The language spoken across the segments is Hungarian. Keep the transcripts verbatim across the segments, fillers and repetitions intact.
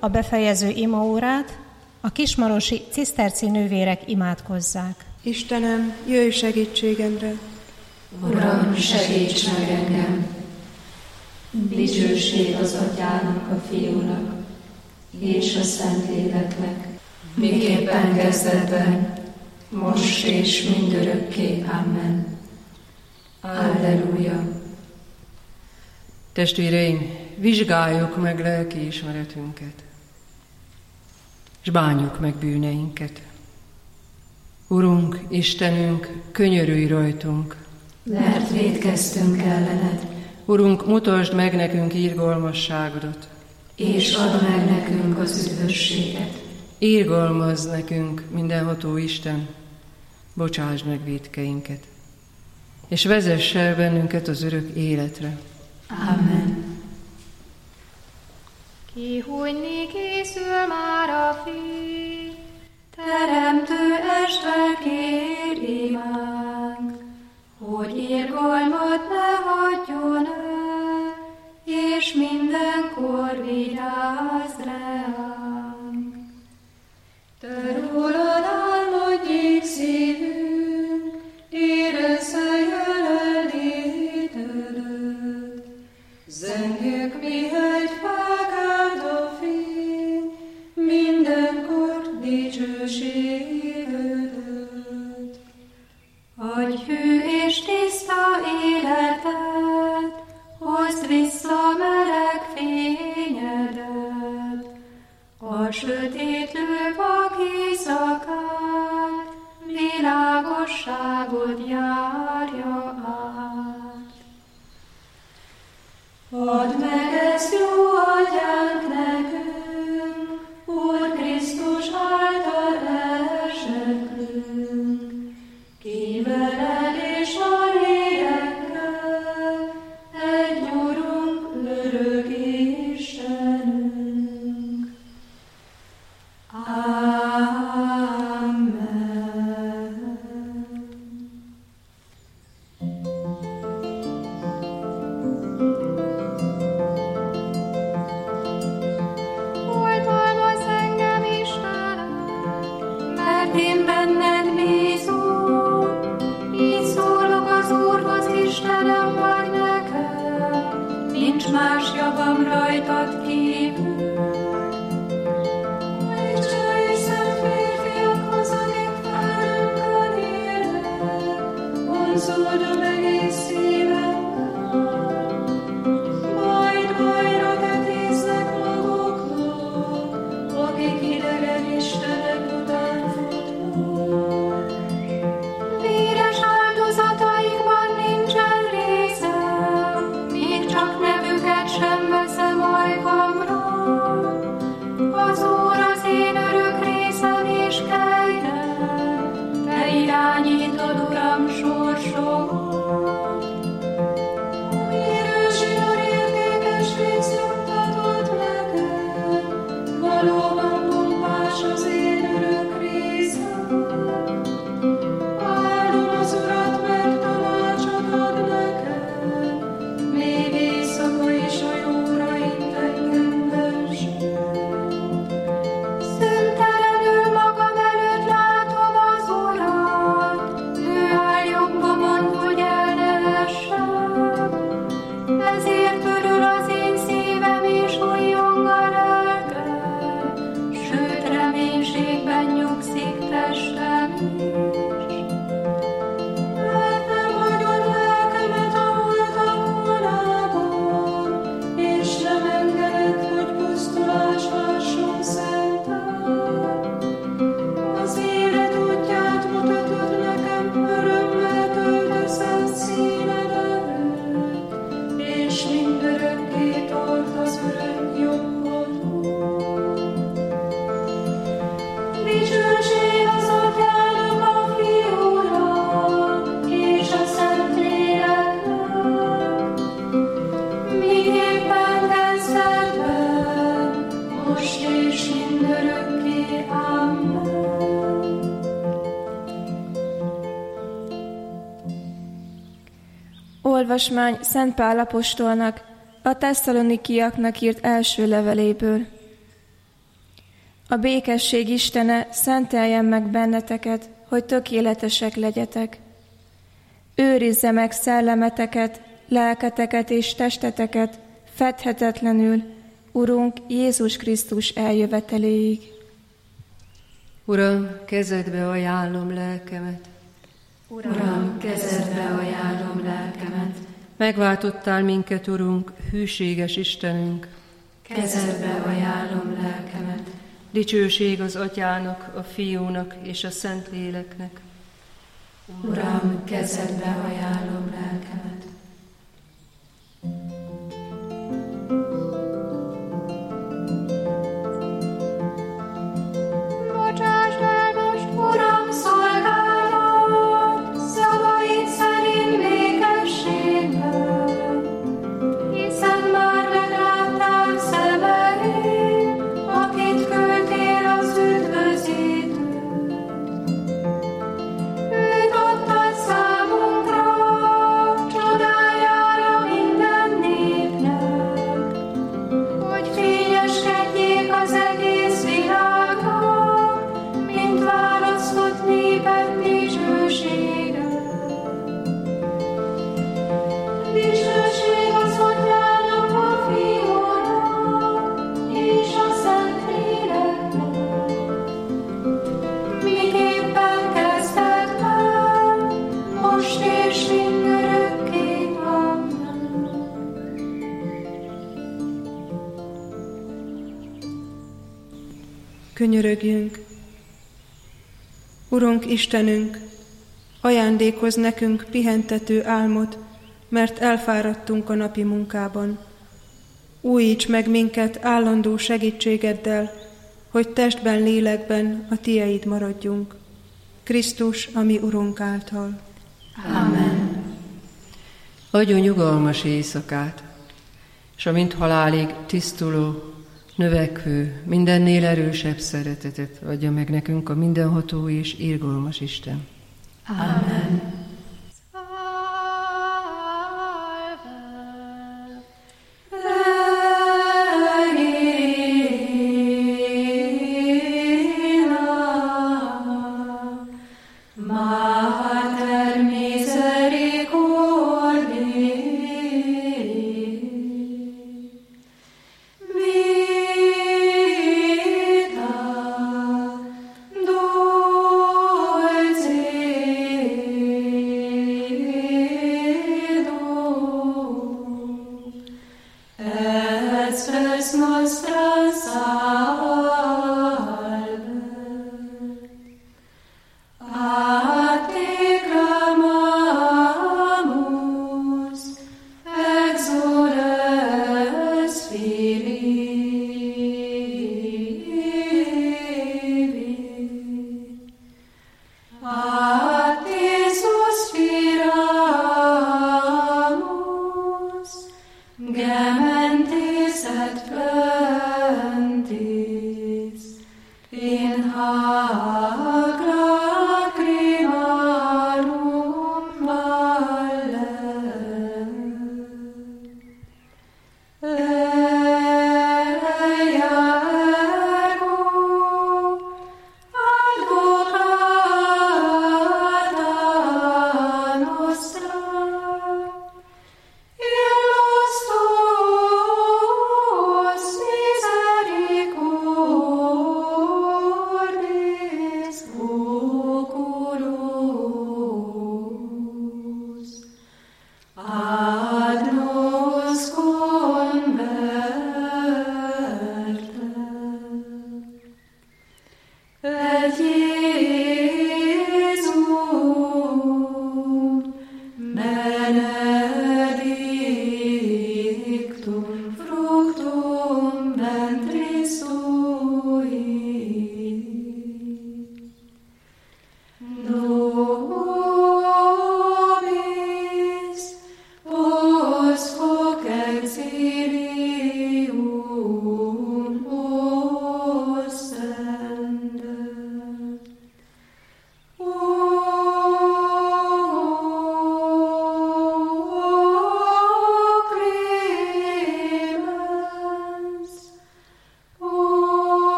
a befejező imaórát a kismarosi ciszterci nővérek imádkozzák. Istenem, jöjj segítségemre! Uram, segíts meg engem! Dicsőség az Atyának, a Fiúnak és a Szentléleknek, miképpen kezdetben, most és mindörökké. Amen. Alleluja! Testvéreim, vizsgáljuk meg lelkiismeretünket, és bánjuk meg bűneinket. Urunk, Istenünk, könyörülj rajtunk, mert vétkeztünk ellened. Urunk, mutasd meg nekünk irgalmasságodat, és add meg nekünk az üdvösséget. Irgalmazz nekünk, mindenható Isten, bocsásd meg vétkeinket, és vezess el bennünket az örök életre. Amen. Kihújni készül már a Fiú, Teremtő Ester kér imánk, hogy irgalmat ne hagyjon el, és mindenkor vigyázz ránk. Te rólad álmodjék szívünk, érezze jelenlétedet, zengjük mihegy felkáld a fény, mindenkor dicsőségedet. Adj hű és tiszta életet, hozd vissza meleg fényedet, a sötétlő vak éjszakát, világosságot járja át. Add meg ezt jó atyánk nekünk, Úr Krisztus által elseklünk, ki veled és a lélekkel, egy Urunk, örök Istenünk. Amen. Oltalmazz engem, Istenem, mert én benned bízom. Így szólok az Úrhoz, Istenem vagy nekem, nincs más javam rajtad kívül. Vonzód a egész szívemmel, majd bajra tetéznek maguknak, akik idegen istenek után futnak. Véres áldozataikban nincsen részem, még csak nevüket sem veszem ajkamra. Az Úr az én örök részem és kegyem, te irányítod, Uram, sorsomat. Mérősítor értékes rész juttatod nekem, valóban pompás az én örök részem. Áldom az Urat, mert tanácsot ad nekem, még éjszaka is a jóra int engem versét. Szentelenül magam előtt látom az Urat, ő áll jobbomon, hogy el ne essem. Ezért örül az én szívem és újjong a lelkem, sőt reménységben nyugszik testem is. Mert nem hagyod lelkemet a holtak vonában, és nem engeded, hogy pusztulás hasson szentel. Az élet útját mutatod nekem, örömmel töltesz színed előtt, és mindörökké tart az örök jobbodon. Dicsőség az Atyának, a Fiúnak és a Szentléleknek, miképpen kezdetben, most és mindörökké. Amen. Olvasmány Szent Pál apostolnak a tesszalonikiaknak írt első leveléből. A békesség Istene szenteljen meg benneteket, hogy tökéletesek legyetek. Őrizze meg szellemeteket, lelketeket és testeteket fedhetetlenül, Urunk Jézus Krisztus eljöveteléig. Uram, kezedbe ajánlom lelkemet. Uram, kezedbe ajánlom lelkemet. Megváltottál minket, Urunk, hűséges Istenünk. Kezedbe ajánlom lelkemet. Dicsőség az Atyának, a Fiúnak és a Szentléleknek. Uram, kezedbe ajánlom lelkemet. Bocsáss el most, Uram, szolgálat, szavaid szerint békességben, hiszen már megláttál szemeim, akit küldtél az üdvözítőt. Őt adtad számunkra, csodájára minden népnek, hogy fényeskedjék az egész világnak, mint választott néped dicsősége. Dicsőség az Atyának, a Fiúnak és a Szentléleknek, miképpen kezdetben, most és mindörökké. Amen. Könyörögjünk! Urunk Istenünk, ajándékozz nekünk pihentető álmot, mert elfáradtunk a napi munkában. Újíts meg minket állandó segítségeddel, hogy testben, lélekben a Tieid maradjunk. Krisztus, a mi Urunk által. Amen. Adjon nyugalmas éjszakát, és a mint halálig tisztuló, növekvő, mindennél erősebb szeretetet adja meg nekünk a mindenható és irgalmas Isten. Amen. Mater misericordiae, vita dulcedo, et spes nostra salve. A te clamamus, exules Filipi. A te suspiramus, gementes et plentes.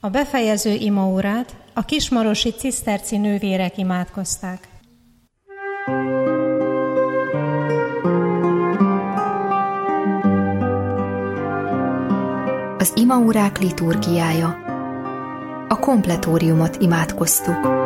A befejező imaórát a kismarosi ciszterci nővérek imádkozták. Az imaórák liturgiája. A kompletóriumot imádkoztuk.